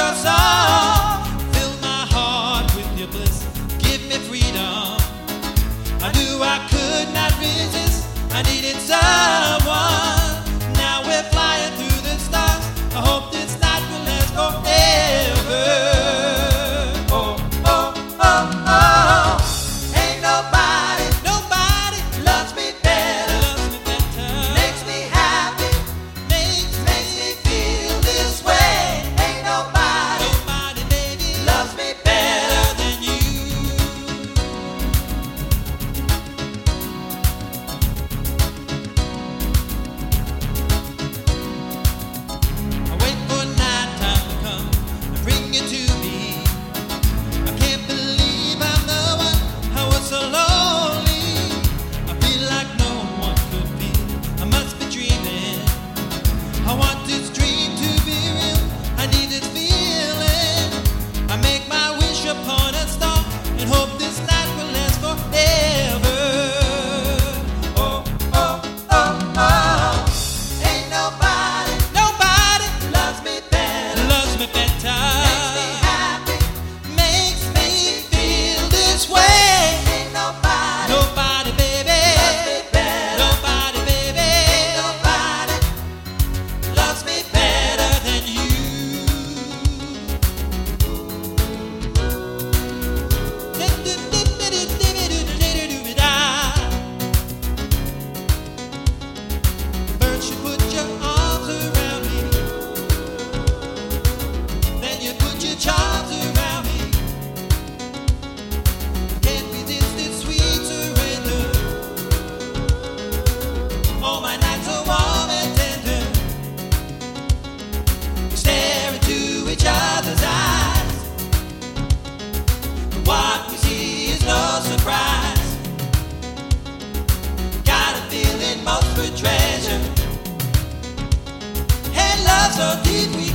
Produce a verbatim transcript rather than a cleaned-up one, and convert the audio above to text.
your song. Fill my heart with your bliss. Give me freedom. I knew I could not resist. I needed someone. Now we're flying through the stars. I hope this night will last forever. Oh, oh, oh, oh. Ain't nobody, nobody loves me better. Loves me better. Makes me happy. Makes, makes me feel this way. Ain't nobody, nobody, baby, loves me better than you. I wait for nighttime to come and bring you to me. I can't believe I'm the one. I was so lonely. I feel like no one could feel. I must be dreaming. I want this dream to be real. I need this feeling. I make my wish upon a star and hope this night will last forever. Oh, oh, oh, oh. Ain't nobody, nobody loves me better. Loves me better. Makes me happy. Makes me feel this way. Ain't nobody, nobody, baby, loves me better. Nobody, baby, ain't nobody loves me better than you. First you put your arms around me, then you put your charms around me. Can't resist this sweet surrender. All my nights are warm and tender. We stare into each other's eyes. What we see is no surprise. Got a feeling most would treasure. And love so deep we